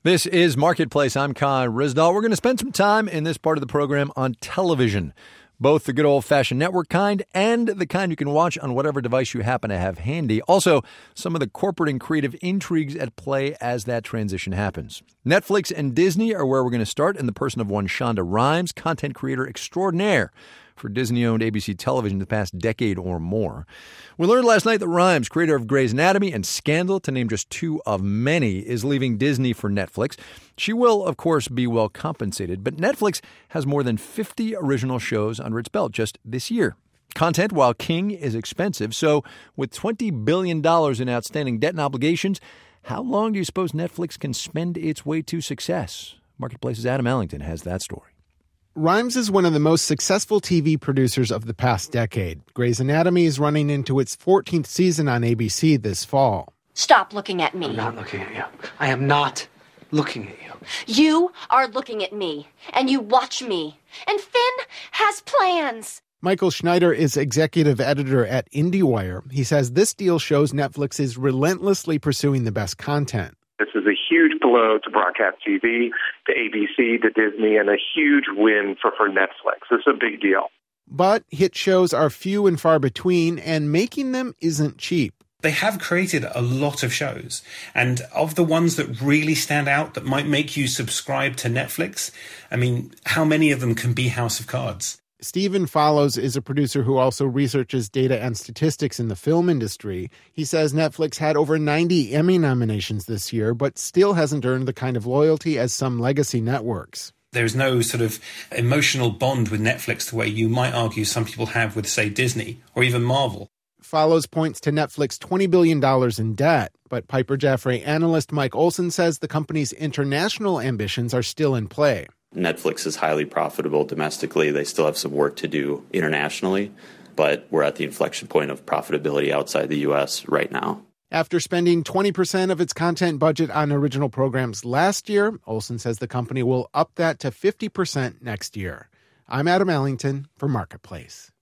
This is Marketplace. I'm Kai Ryssdal. We're going to spend some time in this part of the program on television, both the good old-fashioned network kind and the kind you can watch on whatever device you happen to have handy. Also, some of the corporate and creative intrigues at play as that transition happens. Netflix and Disney are where we're going to start in the person of one Shonda Rhimes, content creator extraordinaire for Disney-owned ABC television the past decade or more. We learned last night that Rhimes, creator of Grey's Anatomy and Scandal, to name just two of many, is leaving Disney for Netflix. She will, of course, be well compensated, but Netflix has more than 50 original shows under its belt just this year. Content, while king, is expensive, so with $20 billion in outstanding debt and obligations, how long do you suppose Netflix can spend its way to success? Marketplace's Adam Ellington has that story. Rhimes is one of the most successful TV producers of the past decade. Grey's Anatomy is running into its 14th season on ABC this fall. Stop looking at me. I'm not looking at you. I am not looking at you. You are looking at me, and you watch me. And Finn has plans. Michael Schneider is executive editor at IndieWire. He says this deal shows Netflix is relentlessly pursuing the best content. This is a huge blow to broadcast TV, to ABC, to Disney, and a huge win for Netflix. This is a big deal. But hit shows are few and far between, and making them isn't cheap. They have created a lot of shows, and of the ones that really stand out that might make you subscribe to Netflix, I mean, how many of them can be House of Cards? Stephen Follows is a producer who also researches data and statistics in the film industry. He says Netflix had over 90 Emmy nominations this year, but still hasn't earned the kind of loyalty as some legacy networks. There's no sort of emotional bond with Netflix the way you might argue some people have with, say, Disney or even Marvel. Follows points to Netflix $20 billion in debt, but Piper Jaffray analyst Mike Olson says the company's international ambitions are still in play. Netflix is highly profitable domestically. They still have some work to do internationally, but we're at the inflection point of profitability outside the U.S. right now. After spending 20% of its content budget on original programs last year, Olson says the company will up that to 50% next year. I'm Adam Ellington for Marketplace.